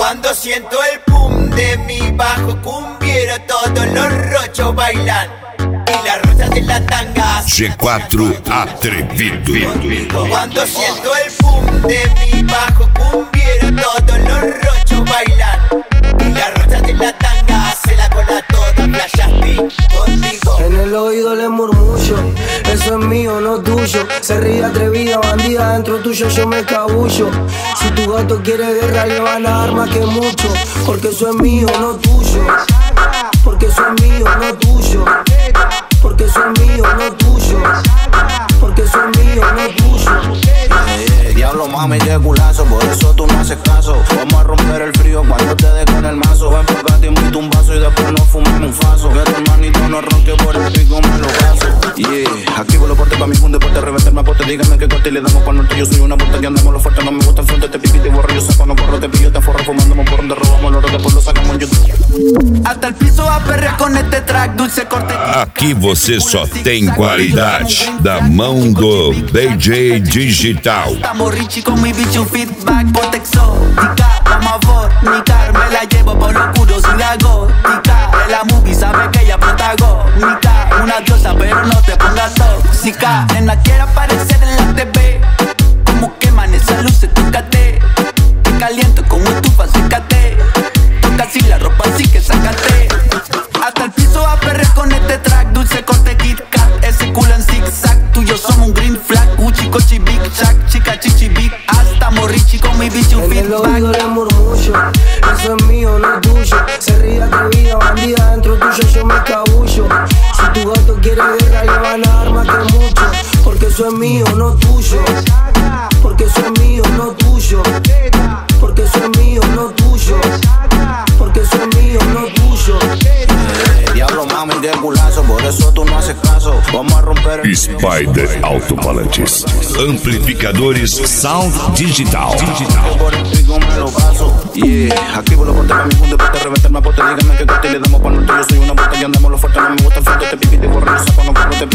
Cuando siento el boom de mi bajo cumbiero, todos los rochos bailan y las rochas de la tanga. G4 Atrevido. Cuando siento el boom de mi bajo cumbiero, todos los rochos bailan y las rochas de la tanga. Hace la cola toda, playaste contigo. En el oído le murmullo, eso es mío, no tuyo. Se ríe atrevida, bandida, dentro tuyo yo me cabullo. Si tu gato quiere guerra le van a dar más que mucho. Porque eso es mío, no tuyo. Porque eso es mío, no tuyo. Porque eso es mío, no tuyo. Porque eso es mío, no tuyo. Diablo mami, qué culazo, por eso tú no haces caso. Vamos a romper el frío cuando te deje en el mazo. Ven por acá, te invito un vaso y después nos fumamos un faso. Que tu hermanito no ronque por el pico, me lo paso. Yeah, activo los portes pa' mi funde, porte, reventarme a pote. Dígame qué corte y le damos pa' norte. Yo soy una puta que andamos los fuertes, no me gusta el frente. Te pipi, te borro, yo saco, no corro, te pillo, te forro. Fumando por donde robamos el oro, después lo sacamos en YouTube. Hasta el piso a perrear con este track, dulce corte. Aqui você só tem qualidade da mão do DJ Digital. Estamos rich con mi bicho feedback, bote exótica. Vamos a fornicar, me la llevo por lo oscuro sin la gótica. De la movie sabe que ella protagónica. Una diosa pero no te pongas tóxica. Nena quiere aparecer en la TV. Como queman esas luces, tócate. Te caliento como estufa, sécate. Toca así la ropa, así que sácate. Hasta el piso a perrear con este track. Dulce corte Kit Kat, ese culo en zigzag. Tú y yo somos un green flag. Gucci, Cochi, Big Shack, chica, chichi, big ass. Estamos rich con mi bicho en feedback. el oído le murmullo, eso es mío, no tuyo. Se ríe atrevida, bandida, dentro tuyo yo me cabullo. Si tu gato quiere guerra le van a dar más que mucho. Porque eso es mío, no tuyo. Porque eso es mío, no tuyo. Porque eso es mío, no tuyo. Porque eso es mío, no tuyo. Diablo mami, qué culazo, por eso tú no haces caso. Vamos a romper el Spider Alto-Falantes. Amplificadores Sound Digital. por el pico, me lo paso. Yeah, activo los portes pa' mi funde, porte, reventarme a pote. Dígame qué corte y le damos pa' norte. Yo soy una puta que andamos los fuertes, no me gusta el frente. Te pipi, te borro, yo saco, no corro, te